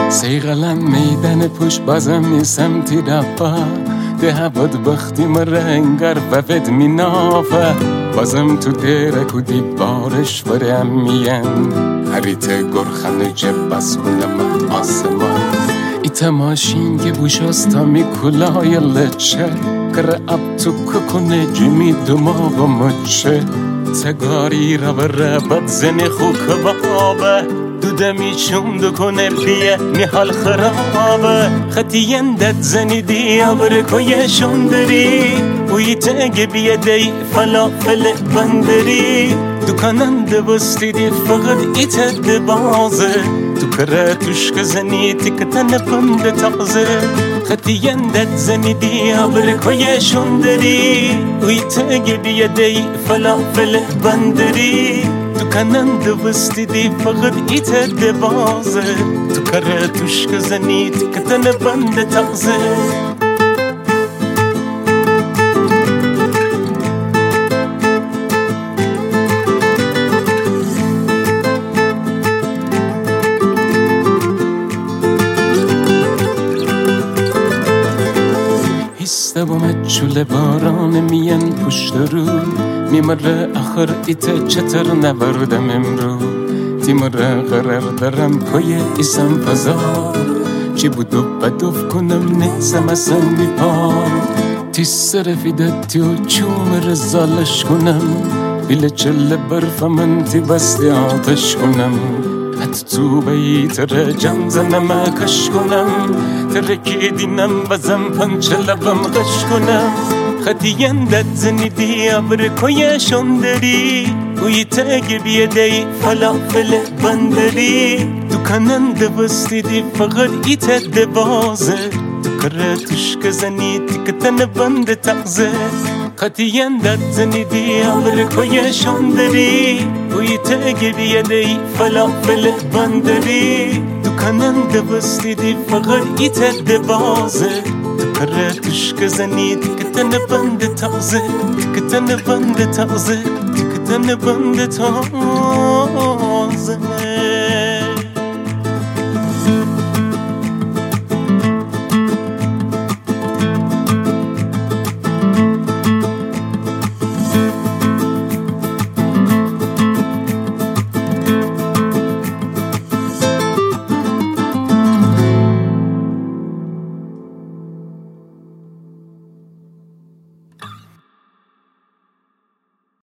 سیغلن میدن پوش بازم نیسم تی رفا ده هباد بختی مرنگر وفد می نافه بازم تو دیرک و دیوارش ورم مین هریت گرخن جب بس کنم آسمان ایتا ماشین که بوشاستا می کلای لچه کر اب تو ککنه جمی دماغ مچه تگاری را بد زنی خوک بابه دودمی چون دکنه بیه نیحال خرابه خطیین دد زنی دیا برکوی شندری وی تگه بیه دی فلافل بندری دکانند بستی دی فقط ایتد بازه تو کره توشک زنی تکتن بند تغزه خطیین دد زنی دیا برکوی شندری وی تگه بیه دی فلافل بندری دکانند بستی دی فقط ایتد بازه تو کره توشک زنی تکتن بند تغزه دومت چول باران مین پشت روی میمره آخر ایت چطور نبردم امرو تیمره قرار دارم کوی ایسم پزار چی بودو بدوف کنم نیزم اصلا بیپار تی سرفیدتی و چوم رزالش کنم بیل چل برف من تی بستی آتش کنم حتی تو بیت رجم زنم کش کنم ترکی دینم بزم پنچ لبم غش کنم خطیین دد زنی دیا برکوی شندری وی تگه بیه دی فلافل بندری دکانند بستی دی فقط ایتد بازه تو کره توشک زنی تکتن بند تغزه خطیین دد زنی دیا برکوی شندری وی تگه بیه دی فلافل بندری دکانند بستی دی فقط ایتد بازه تو کره توشک زنی تکتن بند تغزه تکتن بند تغزه تکتن بند تغزه